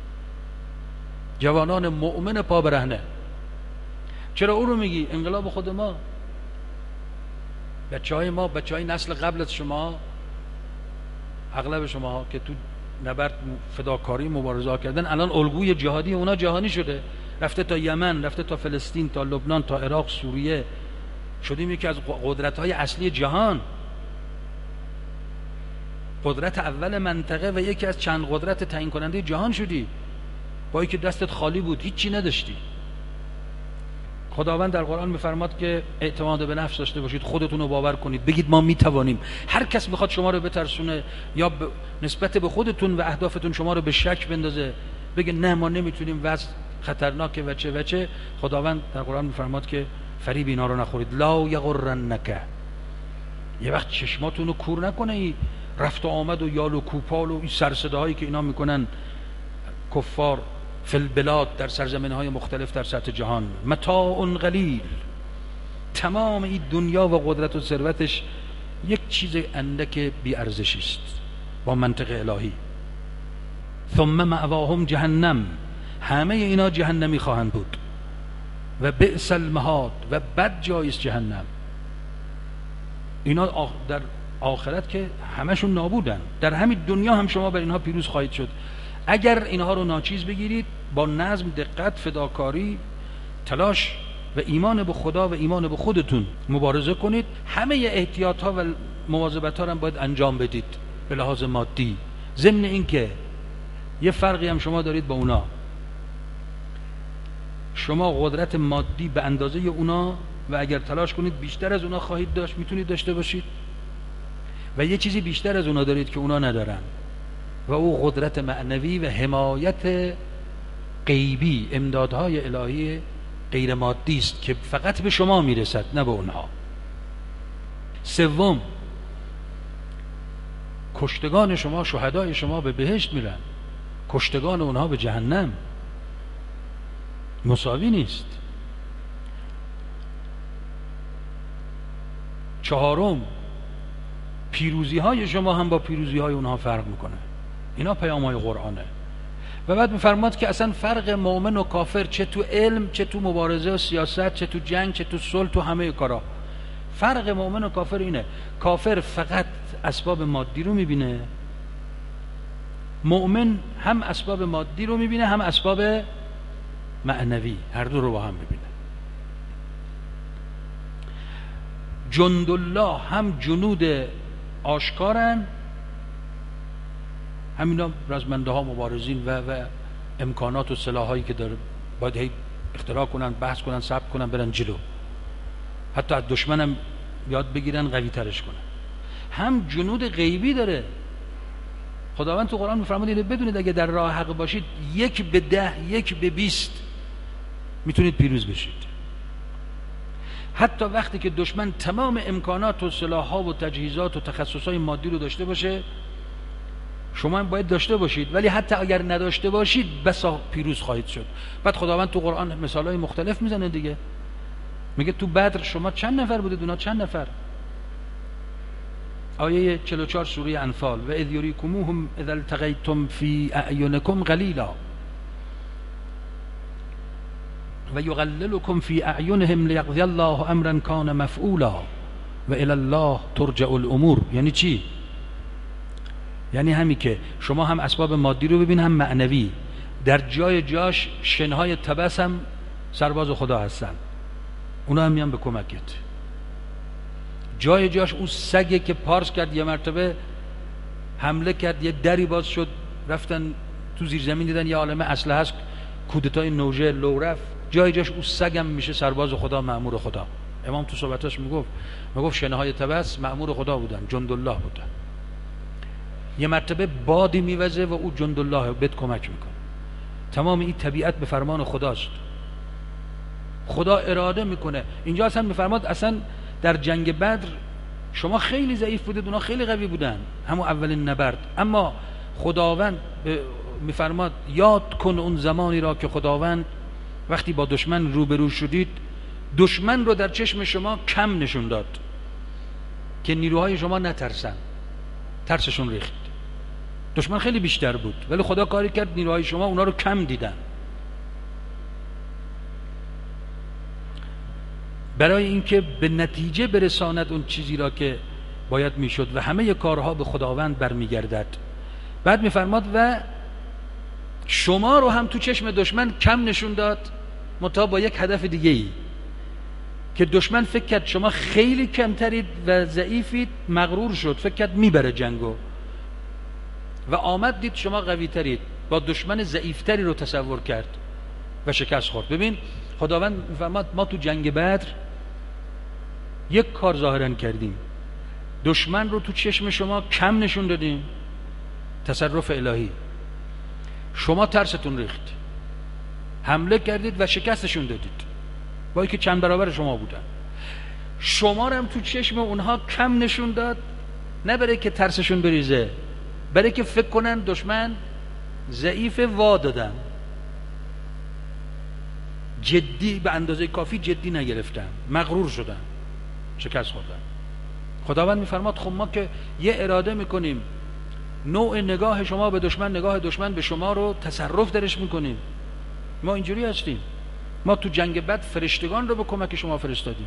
[SPEAKER 1] جوانان مؤمن پابرهنه. چرا او رو میگی؟ انقلاب خود ما، بچهای ما، بچهای نسل قبل از شما، اغلب شما که تو نبرد فداکاری مبارزه کردن، الان الگوی جهادی اونا جهانی شده، رفته تا یمن، رفته تا فلسطین، تا لبنان، تا عراق، سوریه، شدیم یکی از قدرت‌های اصلی جهان. قدرت اول منطقه و یکی از چند قدرت تعیین کننده جهان شدی، با اینکه دستت خالی بود، هیچی نداشتی. خداوند در قرآن میفرماد که اعتماد به نفس داشته باشید، خودتون رو باور کنید، بگید ما میتوانیم. هر کس میخواد شما رو بترسونه یا ب... نسبت به خودتون و اهدافتون شما رو به شک بندازه، بگه نه ما نمیتونیم، وضع خطرناکه و چه و چه، خداوند در قرآن میفرماد که فریب اینا رو نخورید. لا یغرنک، یه وقت چشماتون رو کور نکنه این رفت و آمد و یال و کوپال و این سرصداهایی که اینا میکنن کفار فی البلاد، در سرزمین‌های مختلف در سطح جهان. متاع قلیل، تمام این دنیا و قدرت و ثروتش یک چیز اندک بی ارزشی است با منطق الهی. ثم مأواهم جهنم، همه اینا جهنمی خواهند بود. و بئس المهاد، و بد جایست جهنم. اینا در آخرت که همشون نابودن، در همین دنیا هم شما بر اینها پیروز خواهید شد. اگر اینها رو ناچیز بگیرید، با نظم، دقت، فداکاری، تلاش و ایمان به خدا و ایمان به خودتون مبارزه کنید، همه احتیاط ها و مواظبت ها رو باید انجام بدید به لحاظ مادی. ضمن این که یه فرقی هم شما دارید با اونا، شما قدرت مادی به اندازه اونا و اگر تلاش کنید بیشتر از اونا خواهید داشت، میتونید داشته باشید. و یه چیزی بیشتر از اونا دارید که اونا ندارن، و او قدرت معنوی و حمایت غیبی، امدادهای الهی غیر مادی است که فقط به شما میرسد، نه به اونها. سوم، کشتگان شما، شهدای شما به بهشت میرن، کشتگان اونها به جهنم. مساوی نیست. چهارم، پیروزی های شما هم با پیروزی های اونها فرق میکنه. اینا پیام های قرآنه. و بعد میفرماد که اصلا فرق مؤمن و کافر، چه تو علم، چه تو مبارزه و سیاست، چه تو جنگ، چه تو صلح، تو همه کارا، فرق مؤمن و کافر اینه. کافر فقط اسباب مادی رو میبینه، مؤمن هم اسباب مادی رو میبینه هم اسباب معنوی، هر دو رو با هم میبینه. جند الله هم جنود آشکارن، همینا رزمنده ها، مبارزین و و امکانات و سلاحایی که داره باید هی اختراع کنن، بحث کنن، ثبت کنن، برن جلو، حتی از دشمنم یاد بگیرن قوی ترش کنن. هم جنود غیبی داره. خداوند تو قرآن میفرماد اینو بدونید اگه در راه حق باشید، یک به ده، یک به بیست میتونید پیروز بشید. حتی وقتی که دشمن تمام امکانات و سلاح‌ها و تجهیزات و تخصصهای مادی رو داشته باشه، شما هم باید داشته باشید، ولی حتی اگر نداشته باشید بسا پیروز خواهید شد. بعد خداوند تو قرآن مثالهای مختلف میزنه دیگه. میگه تو بدر شما چند نفر بودید، اونا چند نفر؟ آیه چهل و چهار سوره انفال: و اذ یریکموهم اذا التقیتم فی اعینکم قلیلا و یغللکم فی اعینهم لیقضی الله امرا کان مفعولا و الی الله ترجع الامور. یعنی چی؟ یعنی همین که شما هم اسباب مادی رو ببین، هم معنوی. در جای جاش شنهای تبس هم سرباز خدا هستن، اونا هم میان به کمکت. جای جاش اون سگه که پارس کرد، یه مرتبه حمله کرد، یه دری باز شد، رفتن تو زیر زمین دیدن یه عالمه اسلحه هست، کودتای نوژه لو رفت، جای جاش اون سگم میشه سرباز خدا، مأمور خدا. امام تو صحبتاش میگفت میگفت شنهای تبس مأمور خدا بودن، جند الله بودن. یه مرتبه بادی میوزه و او جند الله بهت کمک میکنه. تمام این طبیعت به فرمان خداست. خدا اراده میکنه. اینجا اصلا میفرماد اصلا در جنگ بدر شما خیلی ضعیف بودید، اونا خیلی قوی بودن، همون اولین نبرد. اما خداوند میفرماد یاد کن اون زمانی را که خداوند وقتی با دشمن روبرو شدید، دشمن رو در چشم شما کم نشون داد که نیروهای شما نترسن، ترسشون ریخت. دشمن خیلی بیشتر بود ولی خدا کاری کرد نیروهای شما اونا رو کم دیدن. برای اینکه به نتیجه برساند اون چیزی را که باید میشد و همه کارها به خداوند برمیگردد. بعد میفرماد و شما رو هم تو چشم دشمن کم نشون داد، منتها با یک هدف دیگه ای که دشمن فکر کرد شما خیلی کمترید و ضعیفید، مغرور شد، فکر کرد میبره جنگو. و آمد دید شما قوی ترید، با دشمن ضعیفتری رو تصور کرد و شکست خورد. ببین خداوند میفرماد ما تو جنگ بدر یک کار ظاهرا کردیم، دشمن رو تو چشم شما کم نشون دادیم، تصرف الهی، شما ترستون ریخت، حمله کردید و شکستشون دادید با اینکه چند برابر شما بودن. شما رو هم تو چشم اونها کم نشون داد، نه برای که ترسشون بریزه، برای که فکر کنن دشمن ضعیف، وا دادن، جدی به اندازه کافی جدی نگرفتن، مغرور شدن، شکست خوردن. خداوند میفرماد خب ما که یه اراده میکنیم نوع نگاه شما به دشمن، نگاه دشمن به شما رو تصرف درش میکنیم. ما اینجوری هستیم، ما تو جنگ بد فرشتگان رو به کمک شما فرستادیم.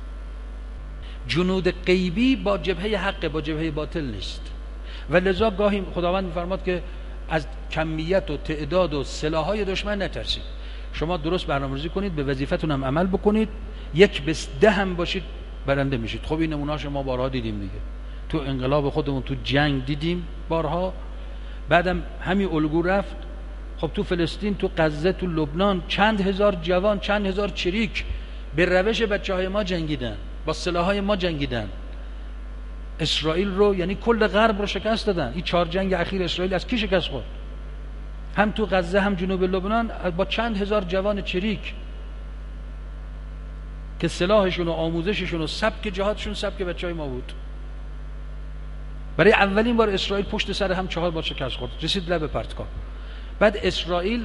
[SPEAKER 1] جنود غیبی با جبهه حق، با جبهه باطل نیست. و لذا گاهی خداوند میفرماد که از کمیت و تعداد و سلاح‌های دشمن نترسید، شما درست برنامه‌ریزی کنید، به وظیفتون هم عمل بکنید، یک به ده هم باشید برنده میشید. خب این نمونه‌اش ما بارها دیدیم دیگه، تو انقلاب خودمون تو جنگ دیدیم بارها، بعدم همین الگو رفت. خب تو فلسطین، تو غزه، تو لبنان چند هزار جوان، چند هزار چریک به روش بچه‌های ما جنگیدن، با سلاح‌های ما جنگیدن، اسرائیل رو یعنی کل غرب رو شکست دادن. این چهار جنگ اخیر اسرائیل از کی شکست خورد؟ هم تو غزه هم جنوب لبنان با چند هزار جوان چریک که سلاحشون و آموزششون و سبک جهادشون سبک بچهای ما بود. برای اولین بار اسرائیل پشت سر هم چهار بار شکست خورد، رسید لب پرتگاه. بعد اسرائیل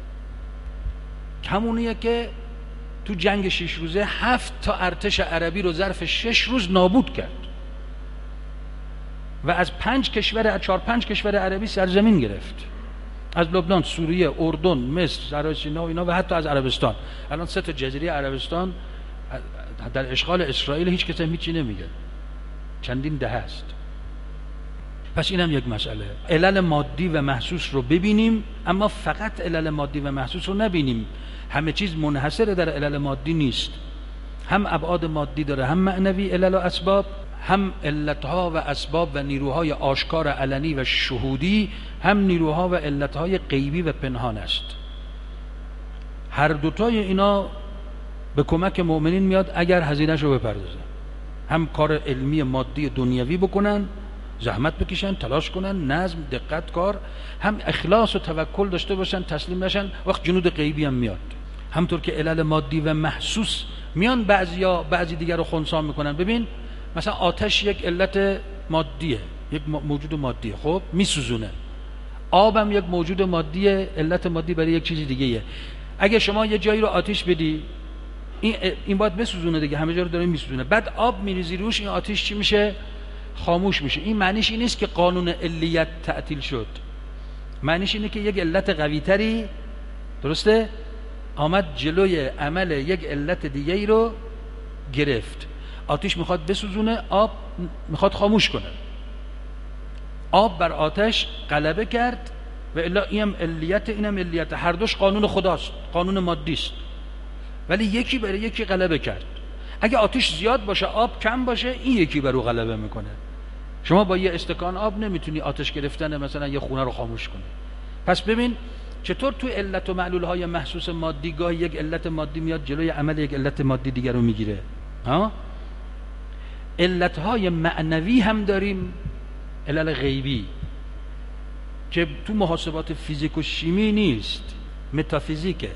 [SPEAKER 1] همونیه که تو جنگ شش روزه هفت تا ارتش عربی رو ظرف شش روز نابود کرد و از پنج کشور، از چهار پنج کشور عربی سرزمین گرفت، از لبنان، سوریه، اردن، مصر، صحرای سینا و اینا، و حتی از عربستان. الان سه تا جزیره عربستان در اشغال اسرائیل، هیچ کسی هیچی نمیگه، چندین دهه است. پس اینم یک مسئله. علل مادی و محسوس رو ببینیم، اما فقط علل مادی و محسوس رو نبینیم. همه چیز منحصر در علل مادی نیست، هم ابعاد مادی داره، هم معنوی علل و اسباب، هم علتها و اسباب و نیروهای آشکار علنی و شهودی، هم نیروها و علتهای غیبی و پنهان است. هر دوتای اینا به کمک مؤمنین میاد اگر هزینه‌اش رو بپردازن، هم کار علمی مادی دنیوی بکنن، زحمت بکشن، تلاش کنن، نظم، دقت کار، هم اخلاص و توکل داشته باشن، تسلیم نشن. وقت جنود غیبی هم میاد، همطور که علل مادی و محسوس میان بعضیا بعضی دیگر رو خنثی میکنن. ببین مثلا آتش یک علت مادیه، یک موجود مادیه، خب میسوزونه. آب هم یک موجود مادیه، علت مادی برای یک چیز دیگه. اگه شما یه جایی رو آتش بدی، این این باید بسوزونه دیگه، همه جا رو داره میسوزونه، بعد آب میریزی روش، این آتش چی میشه؟ خاموش میشه. این معنیش این نیست که قانون علیت تعطیل شد، معنیش اینه که یک علت قوی تری، درسته، آمد جلوی عمل یک علت دیگه ای رو گرفت. آتش میخواد بسوزونه، آب میخواد خاموش کنه. آب بر آتش غلبه کرد و الا اینم علیت، اینم علیت، هر دوش قانون خداست، قانون مادی است، ولی یکی برای یکی غلبه کرد. اگه آتش زیاد باشه، آب کم باشه، این یکی بر او غلبه میکنه. شما با یه استکان آب نمیتونی آتش گرفتن مثلا یه خونه رو خاموش کنی. پس ببین چطور تو علت و معلول های محسوس مادی گاه یک علت مادی میاد جلوی عمل یک علت مادی دیگر رو میگیره. ها؟ علت های معنوی هم داریم، علل غیبی که تو محاسبات فیزیک و شیمی نیست، متافیزیکه،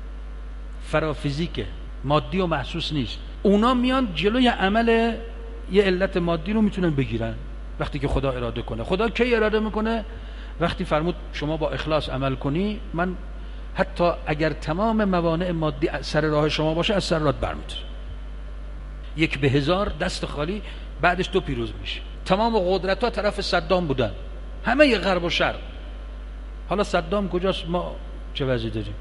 [SPEAKER 1] فرافیزیکه، مادی و محسوس نیست. اونا میان جلوی عمل یه علت مادی رو میتونن بگیرن وقتی که خدا اراده کنه. خدا کی اراده میکنه؟ وقتی فرمود شما با اخلاص عمل کنی، من حتی اگر تمام موانع مادی سر راه شما باشه از سر راه برمی‌دارم. یک به هزار دست خالی، بعدش تو پیروز میشه. تمام قدرت‌ها طرف صدام بودن، همه ی غرب و شرق. حالا صدام کجاست؟ ما چه وضعی داریم؟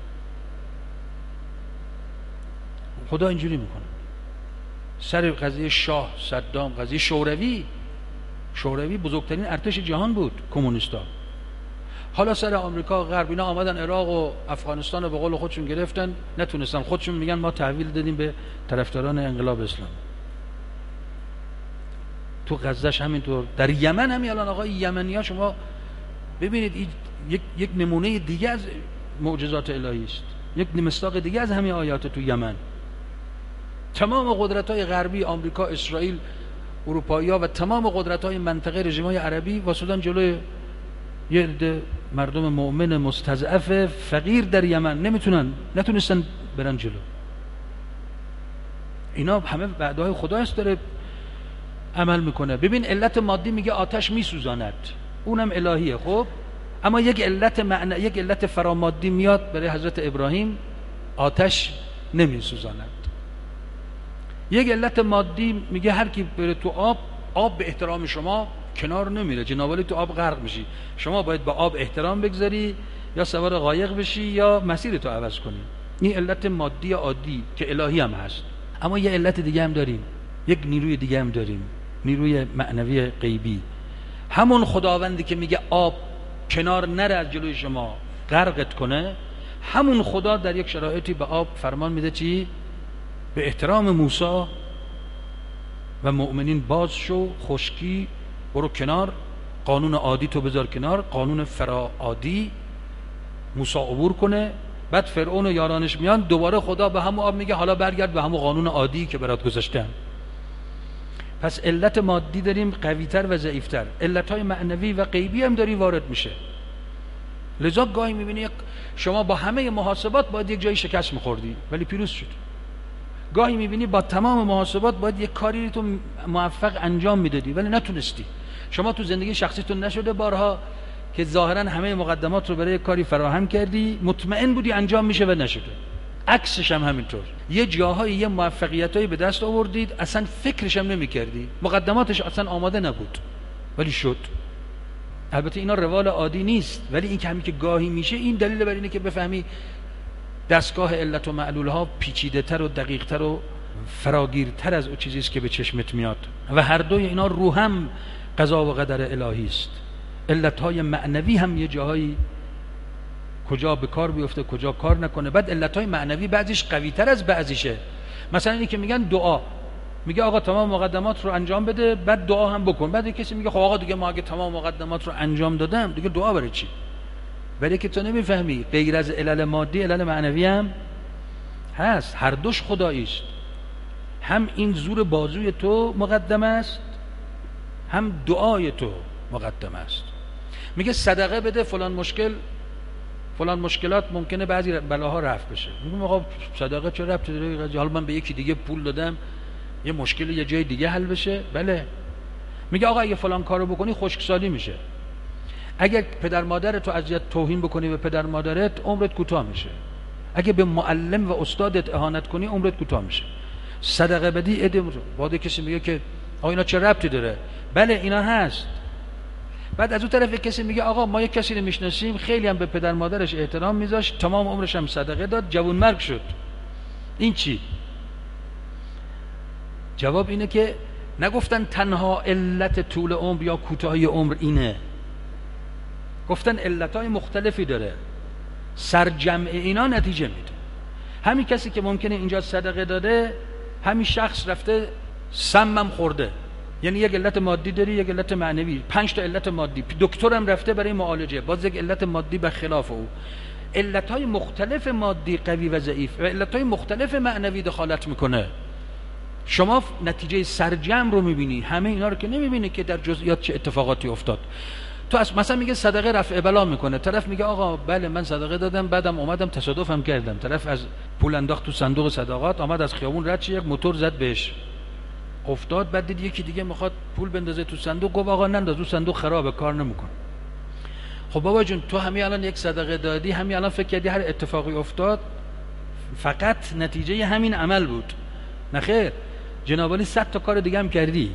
[SPEAKER 1] خدا اینجوری میکنه. سر قضیه شاه صدام، قضیه شوروی، شوروی بزرگترین ارتش جهان بود، کمونیستا. حالا سر آمریکا غرب اینا آمدن عراق و افغانستان رو به قول خودشون گرفتن، نتونستن. خودشون میگن ما تحویل دادیم به طرفداران انقلاب اسلام. تو غزهش همینطور، در یمن همین الان آقای یمنی‌ها شما ببینید این یک یک نمونه دیگه از معجزات الهی است، یک مصداق دیگه از همین آیات تو یمن. تمام قدرت‌های غربی، آمریکا، اسرائیل، اروپایی‌ها و تمام قدرت‌های منطقه، رژیم‌های عربی واسطن جلوی یه عده مردم مؤمن مستضعف فقیر در یمن، نمیتونن نتونستن برن جلو. اینا همه وعده‌های خدا است داره عمل میکنه. ببین علت مادی میگه آتش میسوزاند، اونم الهیه. خب اما یک علت معنی، یک علت فرامادی میاد برای حضرت ابراهیم، آتش نمیسوزاند. یک علت مادی میگه هر کی بره تو آب، آب به احترام شما کنار نمیره، جنابالی تو آب غرق میشی، شما باید با آب احترام بگذاری، یا سوار قایق بشی یا مسیرتو عوض کنی. این علت مادی عادی که الهی هم هست. اما یه علت دیگه هم داریم، یک نیروی دیگه هم داریم، نیروی معنوی غیبی. همون خداوندی که میگه آب کنار نره از جلوی شما غرقت کنه، همون خدا در یک شرایطی به آب فرمان میده چی؟ به احترام موسی و مؤمنین باز شو، خشکی برو کنار، قانون عادی تو بذار کنار، قانون فرا عادی موسی عبور کنه. بعد فرعون و یارانش میان، دوباره خدا به همون آب میگه حالا برگرد به همون قانون عادی که برات گذاشتم. پس علت مادی داریم قویتر و ضعیفتر، علتهای معنوی و غیبی هم داری وارد میشه. لذا گاهی میبینی شما با همه محاسبات باید یک جایی شکست میخوردی ولی پیروز شد. گاهی میبینی با تمام محاسبات باید یک کاری تو موفق انجام میدادی ولی نتونستی. شما تو زندگی شخصیتون نشده بارها که ظاهرا همه مقدمات رو برای کاری فراهم کردی، مطمئن بودی انجام میشه و نشده. عکسش هم همینطور، یه جاهایی یه موفقیتایی به دست آوردید اصلا فکرش هم نمی‌کردی، مقدماتش اصلا آماده نبود ولی شد. البته اینا روال عادی نیست، ولی این که همین که گاهی میشه، این دلیل بر اینه که بفهمی دستگاه علت و معلول‌ها پیچیده‌تر و دقیق‌تر و فراگیرتر از اون چیزی است که به چشمت میاد و هر دوی اینا رو هم قضا و قدر الهی است. علت‌های معنوی هم یه جاهایی کجا به کار بیفته کجا کار نکنه. بعد علت‌های معنوی بعضیش قوی‌تر از بعضیشه. مثلا اینی که میگن دعا، میگه آقا تمام مقدمات رو انجام بده بعد دعا هم بکن. بعد کسی میگه خب آقا دیگه ما اگه تمام مقدمات رو انجام دادم دیگه دعا برای چی؟ برای که تو نمیفهمی غیر از علل مادی علل معنوی هم هست، هر دوش خدایی است. هم این زور بازوی تو مقدم است، هم دعای تو مقدم است. میگه صدقه بده فلان مشکل فلان مشکلات ممکنه بعضی بلاها رفع بشه. میگم آقا صدقه چه ربطی داره؟ حالا من به یکی دیگه پول دادم یه مشکل یه جای دیگه حل بشه. بله. میگه آقا اگه فلان کارو بکنی خشکسالی میشه. اگه پدر مادرت رو اذیت توهین بکنی به پدر مادرت عمرت کوتاه میشه. اگه به معلم و استادت اهانت کنی عمرت کوتاه میشه. صدقه بدی ادم. بعد کسی میگه که آقا اینا چه ربطی داره؟ بله اینا هست. بعد از اون طرف کسی میگه آقا ما یک کسی رو میشناسیم خیلی هم به پدر مادرش احترام میذاشت، تمام عمرش هم صدقه داد، جوان مرگ شد. این چی؟ جواب اینه که نگفتن تنها علت طول عمر یا کوتاهی عمر اینه، گفتن علتهای مختلفی داره، سرجمع اینا نتیجه میده. همین کسی که ممکنه اینجا صدقه داده، همین شخص رفته سمم خورده، یعنی یک علت مادی داری یک علت معنوی، پنج تا علت مادی، دکترم رفته برای معالجه باز یک علت مادی به خلاف او. علتهای مختلف مادی قوی و ضعیف و علتهای مختلف معنوی دخالت میکنه. شما نتیجه سرجم رو میبینی، همه اینا رو که نمیبینی که در جزئیات چه اتفاقاتی افتاد. تو مثلا میگه صدقه رفع بلا میکنه، طرف میگه آقا بله من صدقه دادم بعدم اومدم تصادفم کردم، طرف از پول انداخت تو صندوق صدقات، آمد از خیابون رد شه یک موتور زد بهش افتاد، بعد دید یکی دیگه میخواد پول بندازه تو صندوق، گفت آقا ننداز اون صندوق خرابه کار نمیکنه. خب بابا جون تو همین الان یک صدقه دادی، همین الان فکر کردی هر اتفاقی افتاد فقط نتیجه همین عمل بود؟ نه خیر، جنابالی صد تا کار دیگه هم کردی.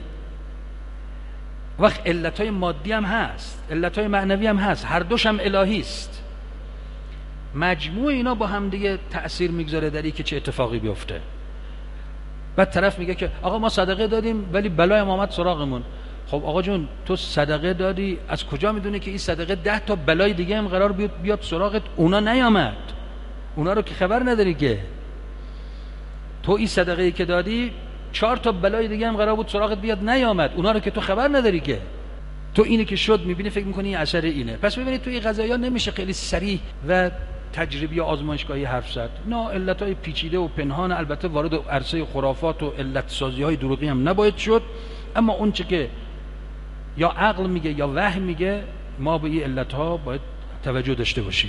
[SPEAKER 1] وقت علتهای مادی هم هست، علتهای معنوی هم هست، هر دوش هم الهی است. مجموع اینا با هم دیگه تأثیر میگذاره در اینکه چه اتفاقی بیفته. بعد طرف میگه که آقا ما صدقه دادیم ولی بلای ما اومد سراغمون. خب آقا جون تو صدقه دادی، از کجا میدونی که این صدقه ده تا بلای دیگه هم قرار بیاد بیاد سراغت؟ اونا نیامد، اونا رو که خبر نداری که. تو این صدقه ای که دادی چهار تا بلای دیگه هم قرار بود سراغت بیاد نیامد، اونا رو که تو خبر نداری که. تو اینه که شد میبینی فکر میکنی این اثر اینه. پس ببینید توی قضایا نمیشه خیلی صریح و تجربی یا آزمایشگاهی حرف زد. نه، علتهای پیچیده و پنهان، البته وارد عرصه خرافات و علت سازی های دروغی هم نباید شد، اما اون چه که یا عقل میگه یا وحی میگه ما به این علتها باید توجه داشته باشیم.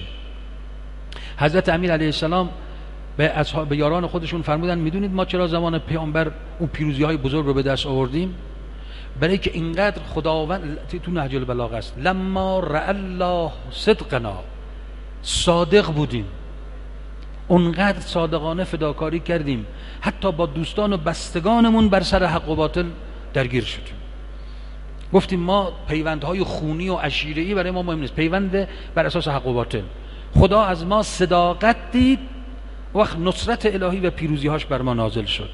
[SPEAKER 1] حضرت امیر علیه السلام به اصحاب به یاران خودشون فرمودن میدونید ما چرا زمان پیامبر اون پیروزی های بزرگ رو به دست آوردیم؟ برای که اینقدر خداوند، تو نهج البلاغه است، لما رأى الله صدقنا، صادق بودیم، اونقدر صادقانه فداکاری کردیم حتی با دوستان و بستگانمون بر سر حق و باطل درگیر شدیم. گفتیم ما پیوندهای خونی و عشیره‌ای برای ما مهم نیست، پیوند بر اساس حق و باطل. خدا از ما صداقت دید، وقت نصرت الهی و پیروزی‌هاش بر ما نازل شد.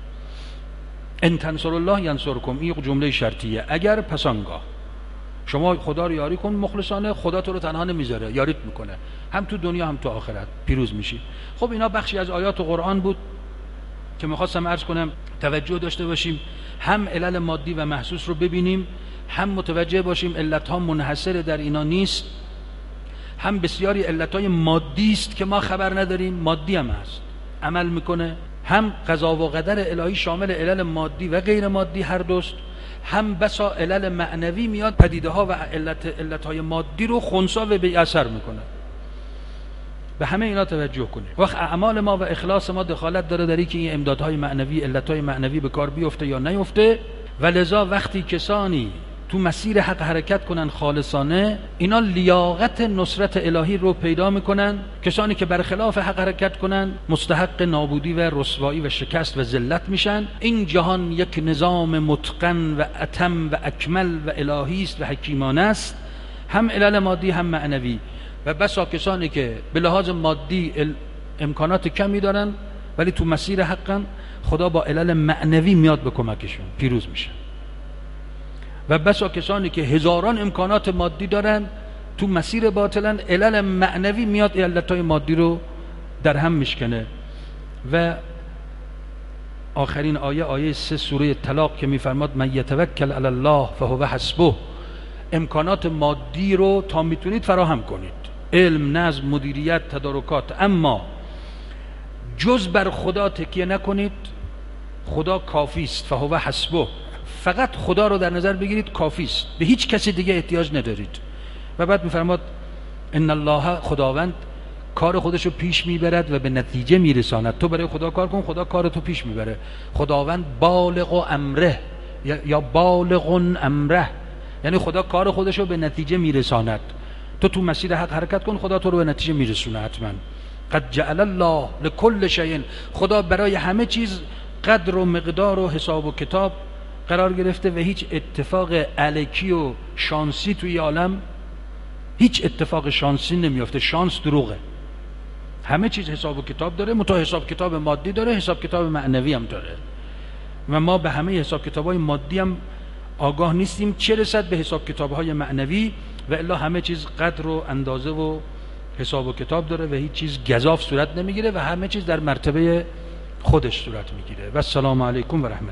[SPEAKER 1] ان تنصر الله ینصرکم، این جمله شرطیه، اگر پس آنگاه شما خدا رو یاری کن مخلصانه، خدا تو رو تنها نمیذاره، یاریت میکنه، هم تو دنیا هم تو آخرت پیروز میشی. خب اینا بخشی از آیات قرآن بود که میخواستم عرض کنم توجه داشته باشیم، هم علل مادی و محسوس رو ببینیم، هم متوجه باشیم علتها منحصر در اینا نیست، هم بسیاری علتهای مادی است که ما خبر نداریم، مادی هم هست عمل میکنه، هم قضا و قدر الهی شامل علل مادی و غیر مادی هر دوست، هم بسا علل معنوی میاد پدیده ها و علت علتهای مادی رو خنثی و بی اثر میکنه. به همه اینا توجه کنید. وقت اعمال ما و اخلاص ما دخالت داره در اینکه این امدادهای معنوی، علتهای معنوی به کار بیفته یا نیفته، و لذا وقتی کسانی تو مسیر حق حرکت کنن خالصانه، اینا لیاقت نصرت الهی رو پیدا میکنن. کسانی که برخلاف حق حرکت کنن مستحق نابودی و رسوایی و شکست و ذلت میشن. این جهان یک نظام متقن و اتم و اکمل و الهی است و حکیمانه است، هم علل مادی هم معنوی. و بسا کسانی که به لحاظ مادی امکانات کمی دارن ولی تو مسیر حقن، خدا با علل معنوی میاد به کمکشون، پیروز میشن. و بسا کسانی که هزاران امکانات مادی دارن تو مسیر باطلن، علل معنوی میاد علتهای مادی رو در هم میشکنه. و آخرین آیه، آیه سه سوره طلاق که میفرماد من یتوکل علی الله فهو حسبه، امکانات مادی رو تا میتونید فراهم کنید، علم، نظم، مدیریت، تدارکات، اما جز بر خدا تکیه نکنید، خدا کافی است. فهو حسبه، فقط خدا رو در نظر بگیرید، کافی است، به هیچ کسی دیگه احتیاج ندارید. و بعد میفرماد ان الله، خداوند کار خودشو پیش میبرد و به نتیجه میرساند. تو برای خدا کار کن، خدا کار تو پیش میبره. خداوند بالغ و امره یا بالغ امره، یعنی خدا کار خودشو به نتیجه میرساند. تو تو مسیر حق حرکت کن، خدا تو رو به نتیجه میرسونه حتما. قد جعل الله لكل شیء، خدا برای همه چیز قدر و مقدار و حساب و کتاب قرار گرفته و هیچ اتفاق الکی و شانسی توی عالم، هیچ اتفاق شانسی نمیافته. شانس دروغه، همه چیز حساب و کتاب داره، متا حساب کتاب مادی داره، حساب کتاب معنوی هم داره. و ما به همه حساب کتاب‌های مادی هم آگاه نیستیم، چه رسد به حساب کتاب‌های معنوی. و الا همه چیز قدر و اندازه و حساب و کتاب داره و هیچ چیز گزاف صورت نمیگیره و همه چیز در مرتبه خودش صورت میگیره. و السلام علیکم و رحمت الله.